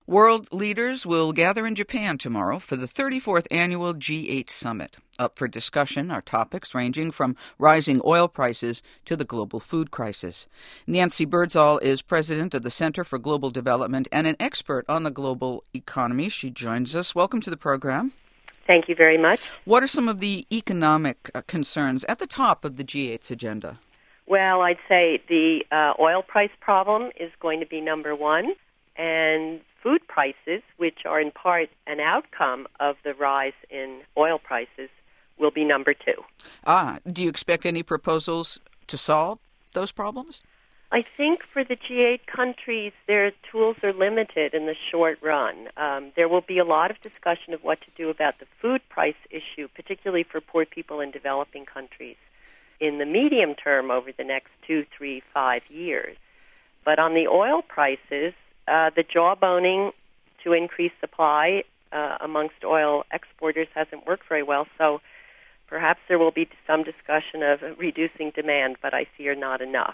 World leaders will gather in Japan tomorrow for the 34th annual G8 summit. Up for discussion are topics ranging from rising oil prices to the global food crisis. Nancy Birdsall is president of the Center for Global Development and an expert on the global economy. She joins us. Welcome to the program. Thank you very much. What are some of the economic concerns at the top of the G8's agenda? Well, I'd say the oil price problem is going to be number one, and food prices, which are in part an outcome of the rise in oil prices, will be number two. Do you expect any proposals to solve those problems? I think for the G8 countries, their tools are limited in the short run. There will be a lot of discussion of what to do about the food price issue, particularly for poor people in developing countries, in the medium term over the next 2, 3, 5 years. But on the oil prices, the jawboning to increase supply amongst oil exporters hasn't worked very well, so perhaps there will be some discussion of reducing demand, but I fear not enough.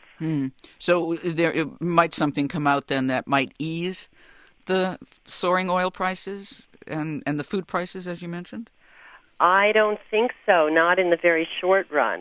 So there might something come out then that might ease the soaring oil prices and the food prices, as you mentioned? I don't think so, not in the very short run.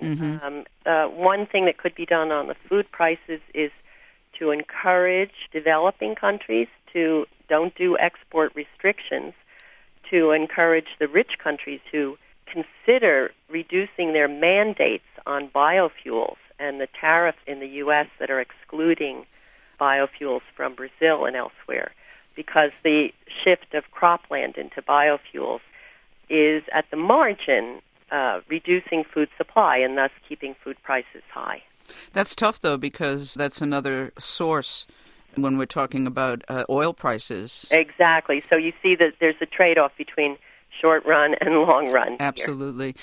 One thing that could be done on the food prices is to encourage developing countries to don't do export restrictions, to encourage the rich countries to consider reducing their mandates on biofuels and the tariffs in the U.S. that are excluding biofuels from Brazil and elsewhere, because the shift of cropland into biofuels is at the margin reducing food supply and thus keeping food prices high. That's tough, though, because that's another source when we're talking about oil prices. Exactly. So you see that there's a trade-off between short run and long run. Absolutely.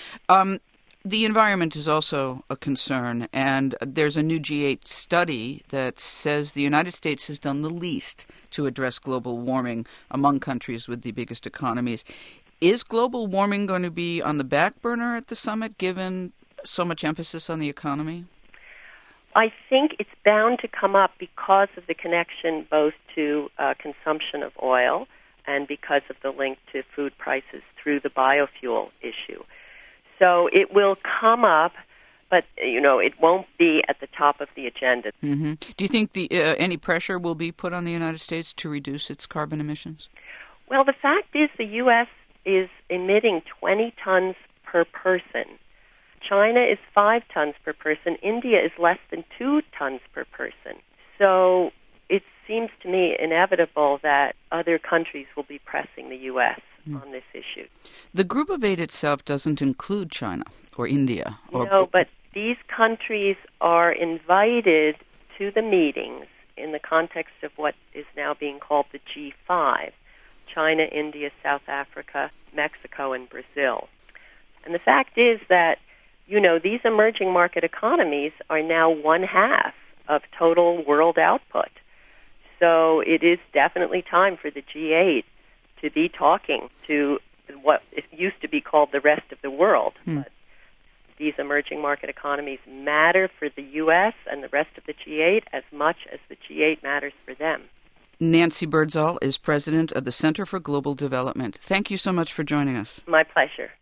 The environment is also a concern, and there's a new G8 study that says the United States has done the least to address global warming among countries with the biggest economies. Is global warming going to be on the back burner at the summit, given so much emphasis on the economy? I think it's bound to come up because of the connection both to consumption of oil and because of the link to food prices through the biofuel issue. So it will come up, but, it won't be at the top of the agenda. Do you think any pressure will be put on the United States to reduce its carbon emissions? Well, the fact is the U.S. is emitting 20 tons per person. China is 5 tons per person. India is less than 2 tons per person. So it seems to me inevitable that other countries will be pressing the U.S. on this issue. The Group of 8 itself doesn't include China or India. No, but these countries are invited to the meetings in the context of what is now being called the G5, China, India, South Africa, Mexico, and Brazil. And the fact is that, these emerging market economies are now 1/2 of total world output. So it is definitely time for the G8 to be talking to what it used to be called the rest of the world. But these emerging market economies matter for the U.S. and the rest of the G8 as much as the G8 matters for them. Nancy Birdsall is president of the Center for Global Development. Thank you so much for joining us. My pleasure.